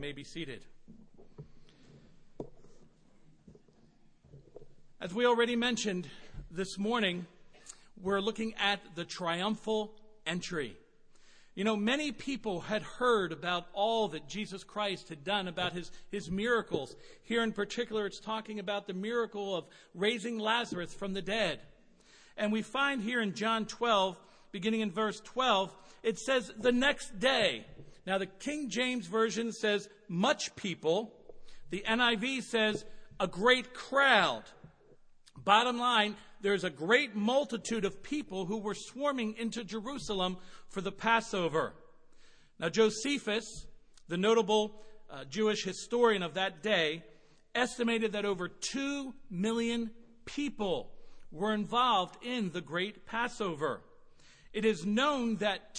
may be seated. As we already mentioned this morning, we're looking at the triumphal entry. You know, many people had heard about all that Jesus Christ had done, about his miracles. Here in particular, it's talking about the miracle of raising Lazarus from the dead. And we find here in John 12, beginning in verse 12, it says, the next day. Now, the King James Version says, much people. The NIV says, a great crowd. Bottom line, there's a great multitude of people who were swarming into Jerusalem for the Passover. Now, Josephus, the notable Jewish historian of that day, estimated that over 2 million people were involved in the great Passover. It is known that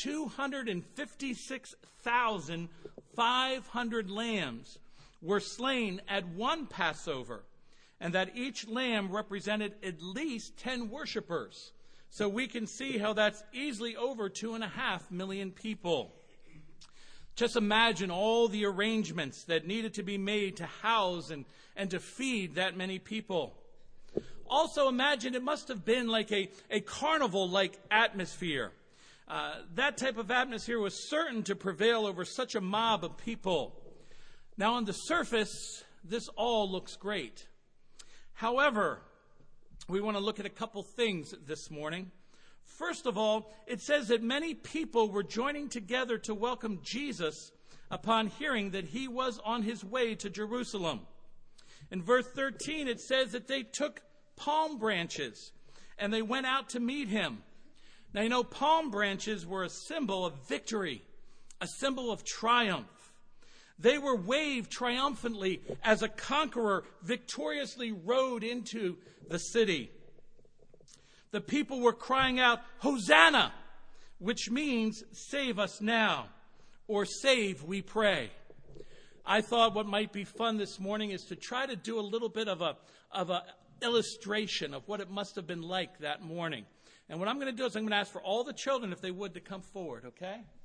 256,500 lambs were slain at one Passover, and that each lamb represented at least 10 worshipers. So we can see how that's easily over 2.5 million people. Just imagine all the arrangements that needed to be made to house and to feed that many people. Also imagine it must have been like a carnival-like atmosphere. That type of atmosphere was certain to prevail over such a mob of people. Now on the surface, this all looks great. However, we want to look at a couple things this morning. First of all, it says that many people were joining together to welcome Jesus upon hearing that he was on his way to Jerusalem. In verse 13, it says that they took palm branches and they went out to meet him. Now, you know, palm branches were a symbol of victory, a symbol of triumph. They were waved triumphantly as a conqueror victoriously rode into the city. The people were crying out, Hosanna, which means save us now, or save, we pray. I thought what might be fun this morning is to try to do a little bit of a illustration of what it must have been like that morning. And what I'm going to do is I'm going to ask for all the children, if they would, to come forward, okay?